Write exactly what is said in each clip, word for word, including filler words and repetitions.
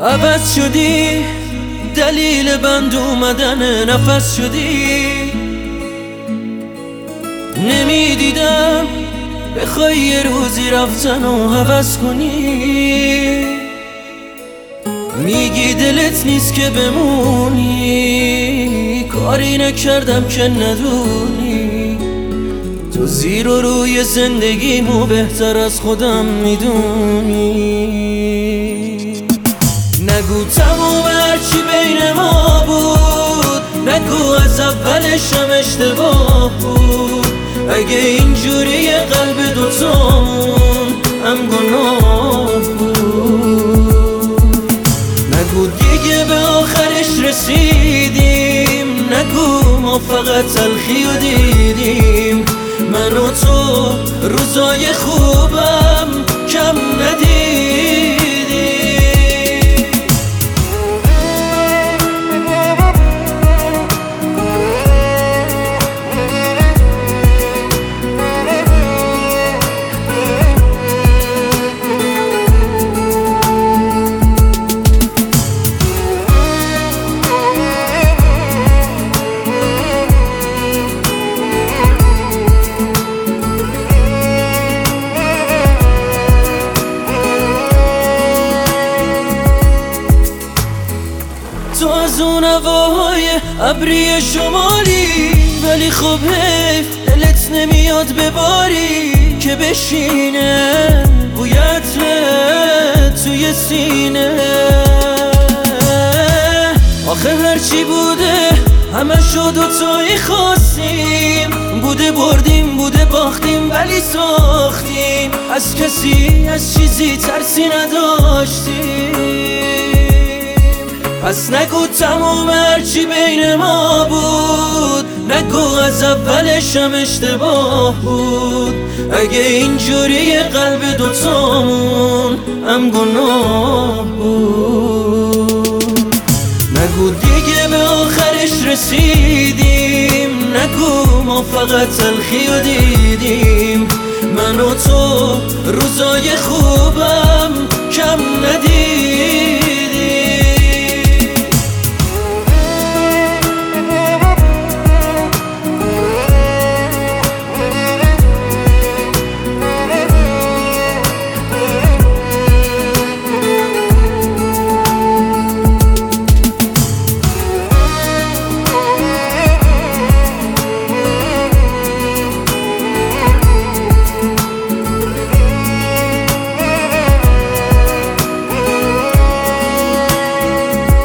عوض شدی، دلیل بند اومدن نفس شدی. نمیدیدم بخوای یه روزی رفتن و حوض کنی. میگی دلت نیست که بمونی، کاری نکردم که ندونی. تو زیر و روی زندگیمو بهتر از خودم میدونی. نگو تموم هرچی بین ما بود، نگو از اولشم اشتباه بود. اگه اینجوری قلب دوتامون هم گناه بود. نگو دیگه به آخرش رسیدیم، نگو ما فقط تلخی و دیدیم. من و تو روزای خوبم کم ندیدیم. تو از اون هواهای ابری شمالی، ولی خب حیف دلت نمیاد بباری که بشینه بویت توی سینه. آخه هرچی بوده همه شد و توی خواستیم. بوده بردیم بوده باختیم ولی ساختیم. از کسی از چیزی ترسی نداشتیم. پس نگو تموم هرچی بین ما بود، نگو از اولشم اشتباه بود. اگه اینجوری قلب دوتامون هم گناه بود. نگو دیگه به آخرش رسیدیم، نگو ما فقط تلخی و دیدیم. من و تو روزای خوبم کم ندیدیم.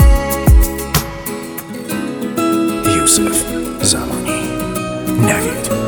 یوسف زمانی. نوید